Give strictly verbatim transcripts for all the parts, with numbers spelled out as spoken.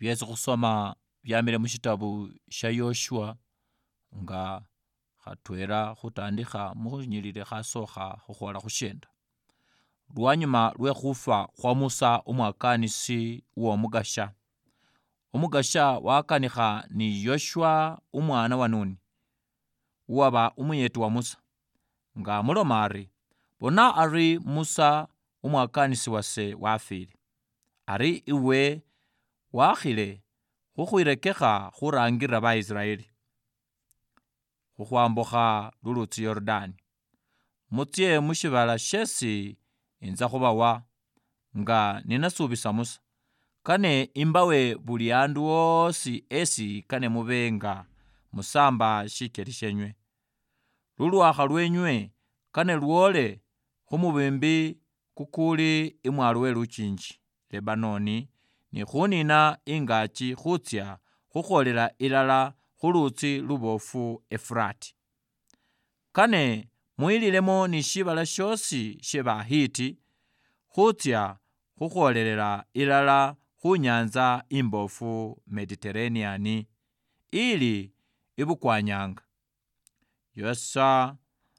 byesi khusoma byamile mushitabu sha Yoshua nga khatwela khutandikha mukhunyilile khasokha khukhola khushenda. Lwanyuma lwe khufa khwa Musa umwakanisi uwomugasha, umugasha wakanikha ni Yoshua umwana wa Nuni uwaba umuyeti wa Musa, nga amuloma ari bona ari Musa umwakanisi wase wafile, ari iwe wakhile khukhwirekekha khurangilila Baisraeli khukhwambukha lulutsi Yorodani, mutsye mushibala shesi inza khubawa, nga ninasubisa Musa kane imbawe buli andu osi esi kane mube nga musamba shikeli shenywe. Lulwakha lwenywe kane lwole khumubimbi kukuli imwalo we luchinji Lebanoni, ni khunina ingachi khutsya khukholela ilala khulutsi lubofu Efurati. Kane mwililemo ni shibala shosi she Bahiti khutsya khukholelela ilala khunyanza imbofu Mediterranean ili ibukwanyanga. Yosa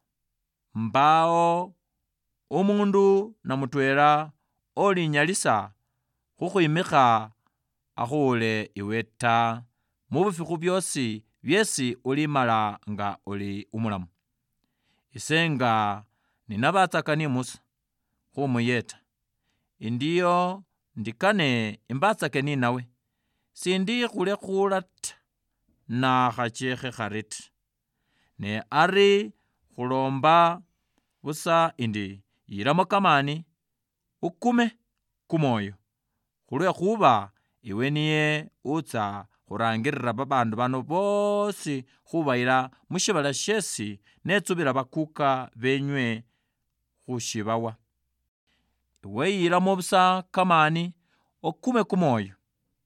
mbawo umundu namutwela olinyalisa khukhwimikha akhuule iwe ta mubufikhu byosi byesi ulimala nga uli umulamu. Ise nga ninabatsaka ni Musa khumuyeta, indiyo ndikane imbatsake ni nawe, sindi khulekhula ta na khachekhe khari ta. Ne ari khulomba busa indi yilamo kamani ukume kumoyo, khulwekhuba iwe niye utsa khurangilila babandu bano bosi khubayila mushibala shesi netsubila bakuka benywe khushibawa. Iwe yilamo busa kamani okume kumoyo,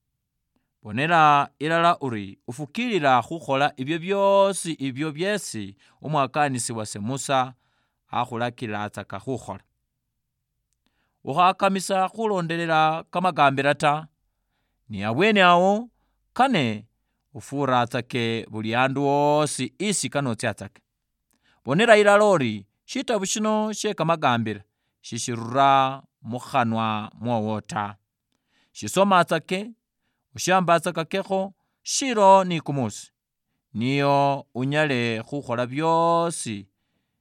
bonela ilala uri ufukilila khukhola ibyo byosi ibyo byesi umwakanisi wase Musa akhulakilatsaka khukhola. Ukhakamisa khulondelela kamagambila ta, ni abwene awo kane ufuratsake buli andu osi isi kane otsatsake. Bonela ilala uri shitabu shino she kamagambila shishirura mukhanwa mwowo ta, shisomatsake ushambatsakakekho shilo ni kumusi, niyo unyale khukhola byosi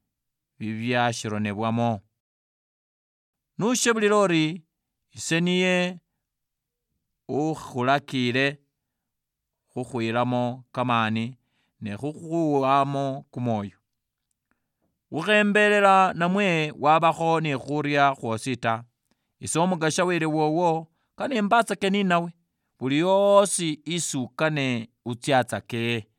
bibyashironebwamo. Nushebulila ori ise niye ukhulakile khukhwilamo kamani ne khukhuwamo kumoyo. Ukhembelela namwe wabakho ni khurya khwosi ta, ise omugasha wele wowo kane imbatsake ni nawe buli osi isi kane utsatsake.